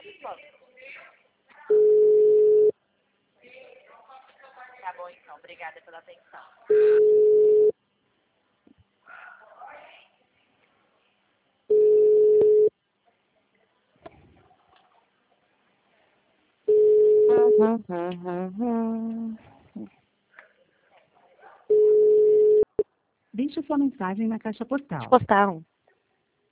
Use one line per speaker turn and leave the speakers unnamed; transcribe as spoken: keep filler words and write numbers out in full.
Tá bom, então. Obrigada pela atenção.
Deixe sua mensagem na caixa postal.
Postal.